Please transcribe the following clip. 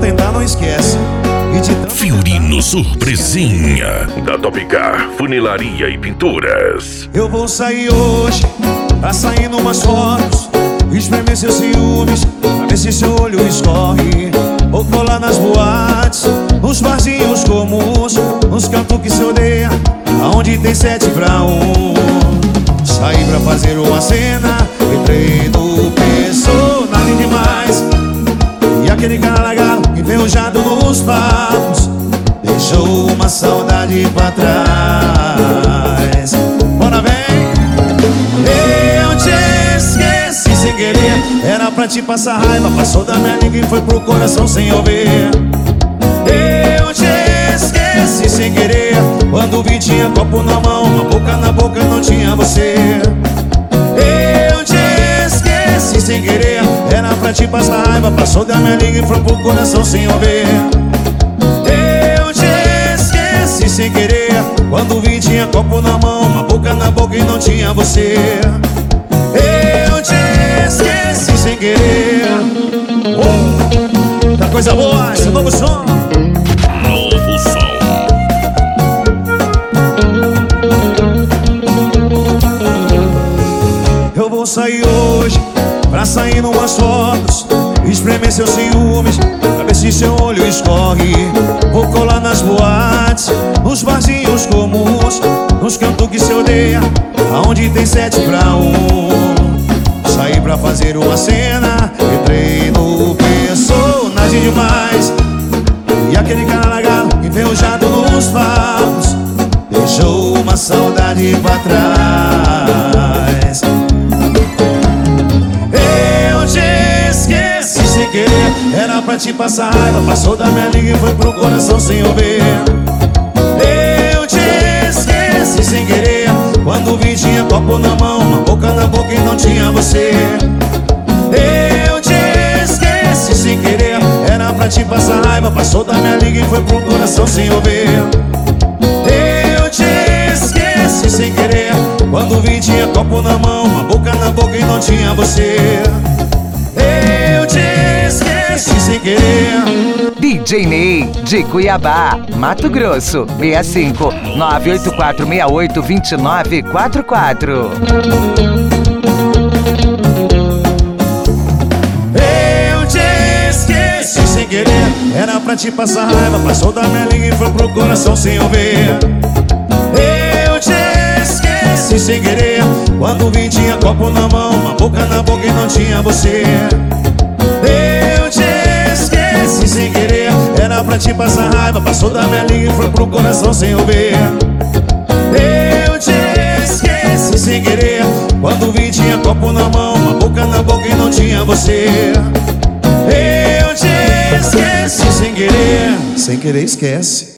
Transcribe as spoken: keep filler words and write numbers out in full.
tentar, não esquece. E de tanto Fiorino Surpresinha, da Topcar Funilaria e Pinturas. eu vou sair hoje, pra sair numas fotos, espremer seus ciúmes, pra ver se seu olho escorre. Vou colar nas boates, nos barzinhos comuns, nos cantos que se odeia, aonde tem sete pra um. Saí pra fazer uma cena, entrei no personagem demais. E aquele cara legal, enferrujado nos papos, deixou uma saudade pra trás. Bora, vem! Eu te esqueci sem querer, era pra te passar raiva, passou da minha língua e foi pro coração sem ouvir. Eu te esqueci sem querer, quando vi tinha copo na mão, uma boca na boca não tinha você. Eu te esqueci sem querer, era pra te passar raiva, passou da minha língua e foi pro coração sem ouvir. Eu te esqueci sem querer, quando vi tinha copo na mão, uma boca na boca e não tinha você. Eu te esqueci sem querer. Oh, tá coisa boa, esse novo som. Novo som. Eu vou sair hoje, pra sair numas fotos, espremer seus ciúmes, pra ver se seu olho escorre. Vou colar nas boates, nos barzinhos comuns, nos cantos que se odeia, aonde tem sete pra um. Saí pra fazer uma cena, entrei no personagem demais. E aquele cara legal, enferrujado nos papos, deixou uma saudade pra trás. Eu te esqueci sem querer, era pra te passar raiva, passou da minha língua e foi pro coração sem ouvir. Eu te esqueci sem querer, quando vi tinha copo na mão, uma boca na boca e não tinha você. Eu te esqueci sem querer, era pra te passar raiva, passou da minha língua e foi pro coração sem ouvir. Eu te esqueci sem querer, quando vi tinha copo na mão, uma boca na boca e não tinha você. Eu te esqueci sem querer. D J Ney, de Cuiabá, Mato Grosso, seis cinco nove oito quatro seis oito dois nove quatro quatro. Eu te esqueci sem querer, era pra te passar raiva, passou da minha língua e foi pro coração sem ouvir. Eu te esqueci sem querer, quando vi tinha copo na mão, uma boca na boca e não tinha você. Eu te esqueci sem querer, era pra te passar raiva, passou da minha língua e foi pro coração sem ouvir. Eu te esqueci sem querer, quando vi tinha copo na mão, uma boca na boca e não tinha você. Eu te esqueci sem querer, sem querer esquece.